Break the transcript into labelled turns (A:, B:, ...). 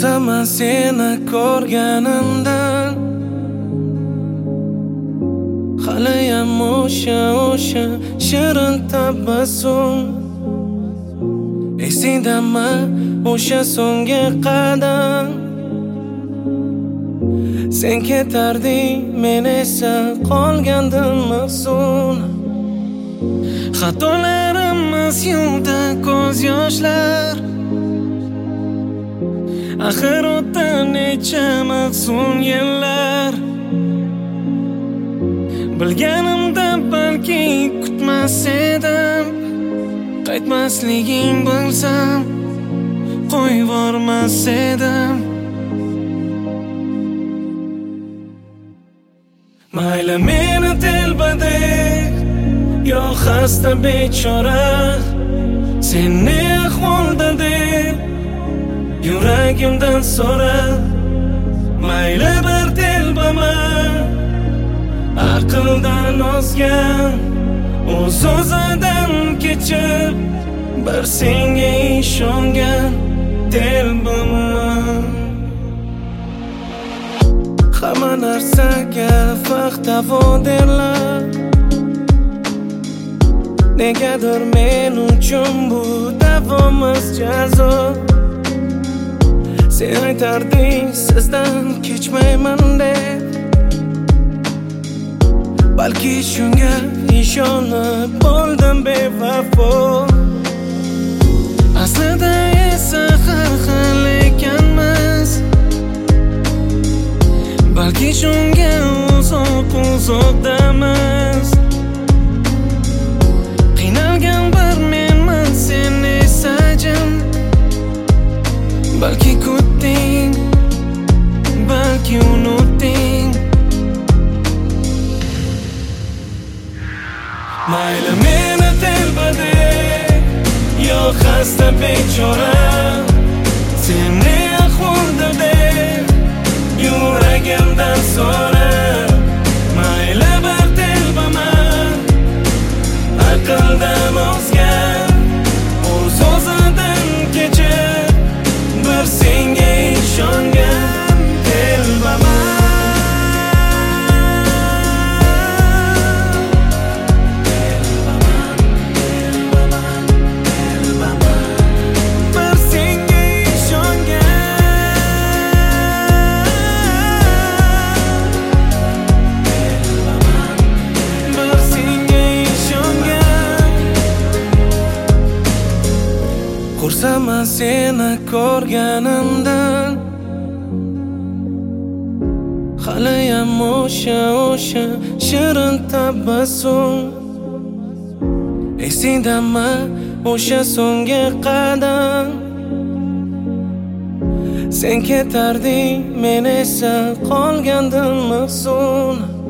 A: Xursandman seni ko'rganimdan. Haliyam o'sha shirin tabassum. Esingdami o'sha so'nggi qadam? Sen ketarding, men esa qolgandim mahzun. Xatolarimiz yuvdi ko'z yoshlar. Axir o'tdi necha mahzun yillar. Bilganimda balki kutmas edim. Qaytmasliging bilsam qo'yvormas edim. Mayli meni telbadek, yo xasta bechora, sen ne ahvolda deb yuragimdan so'ra. Mayli bir telbaman, aqldan ozgan, o'z-o'zidan kechib, bir senga ishongan telbaman. Hamma narsaga vaqt-davo derlar. Negadir men uchun bu davomas jazo. Sen aytarding sizdan kechmayman deb. Balki shunga ishonib bo'ldim bevafo. Aslida esa har xil ekanmiz. Balki shunga uzoq-uzoqdamiz. Qiynalgan bir menman, sen esa jim. Balki kutding, balki unutding. Mayli meni telbadek, yo xasta bechora, sen ne ahvolda deb yuragimdan so'ra. Mayli bir telbaman, aqldan ozgan, o'z-o'zidan kechib, bir senga ishongan telbaman. Xursandman seni ko'rganimdan. Haliyam o'sha shirin tabassum. Esingdami o'sha so'nggi qadam? Sen ketarding, men esa qolgandim mahzun.